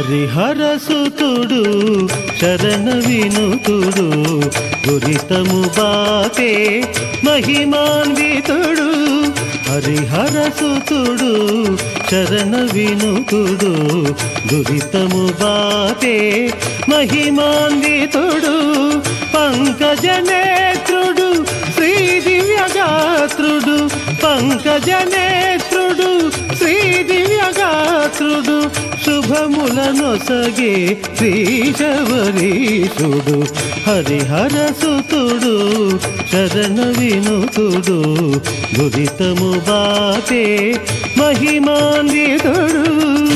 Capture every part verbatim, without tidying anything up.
హరిహరసుతుడు శరణ వినుతుడు దురితము బాపే మహిమాన్వితుడు హరిహరసుతుడు శరణ వినుతుడు దురితము బాపే మహిమాన్వితుడు పంకజనేత్రుడు శ్రీ దివ్యగాత్రుడు పంకజనేత్రుడు శ్రీ దివ్యగాత్రుడు శుభములనొసగే శ్రీశబరీశుడు హరిహరసుతుడు శరణ వినుతుడు దురితము బాపే మహిమాన్వితుడు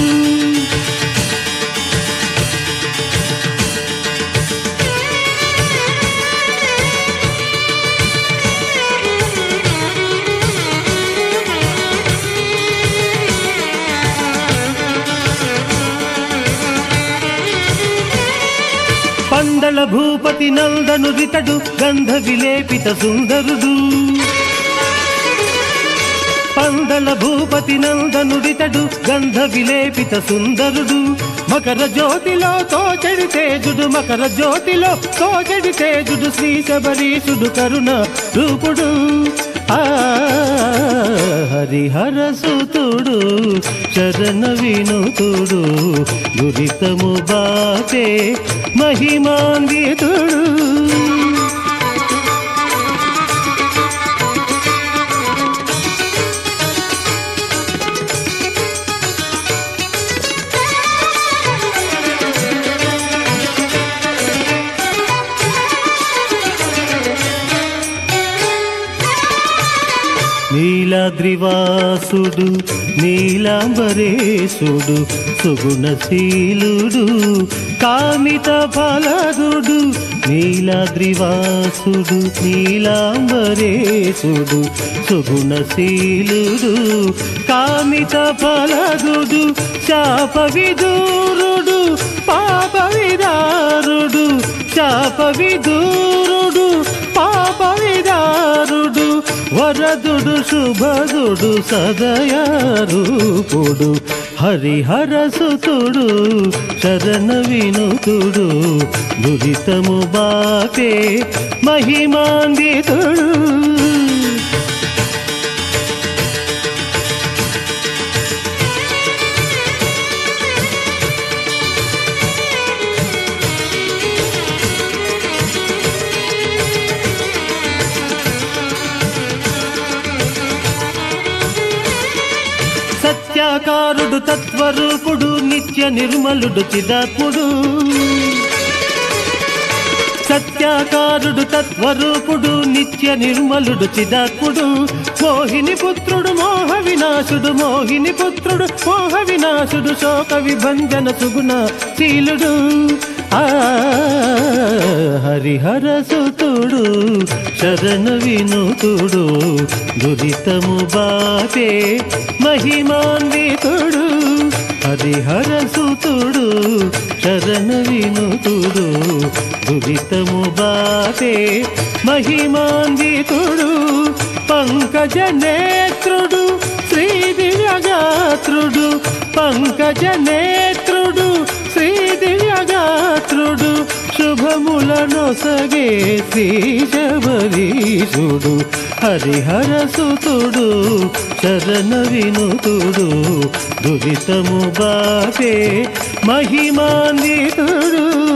పందళ భూపతి నందనుదితడు గంధ విలేపిత సుందరుడు పందళ భూపతి నందనుడితడు గంధ విలేపిత సుందరుడు మకర జ్యోతిలో తోచడి తేజుడు మకర జ్యోతిలో తోచడి తేజుడు శ్రీ శబరీశుడు కరుణ రూపుడు ఆ హరిహరసుతుడు శరణ వినుతుడు దురితము బాపే మహిమాన్వితుడు నీలాద్రివాసుడు నీలాంబరేశుడు సుగుణశీలుడు కామిత ఫలదుడు నీలాద్రివాసుడు నీలాంబరేశుడు సుగుణశీలుడు కామిత ఫలదుడు శాప విదూరుడు పాప విదారుడు శాప విదూరుడు పాప విదారుడు వరదుడు శుభదుడు సదయారూపుడు హరిహరసుతుడు శరణ వినుతుడు దురితము బాపే మహిమాన్వితుడు సత్యాకారుడు తత్వరూపుడు నిత్య నిర్మలుడు చిదాత్ముడు సత్యాకారుడు తత్వరూపుడు నిత్య నిర్మలుడు చిదాత్ముడు మోహిని పుత్రుడు మోహ వినాశుడు మోహిని పుత్రుడు మోహ వినాశుడు శోక విభంజన సుగుణ శీలుడు ఆ హరిహరసుతుడు శరణ వినుతుడు దురితము బాపే మహిమాన్వితుడు హరిహరసుతుడు శరణ వినుతుడు దురితము బాపే మహిమాన్వితుడు పంకజనేత్రుడు శ్రీ దివ్యగాత్రుడు పంకజనేత్రుడు శ్రీ దివ్యగాత్రుడు శుభములనొసగే శ్రీ శబరీశుడు హరిహరసుతుడు శరణ వినుతుడు దురితము బాపే మహిమాన్వితుడు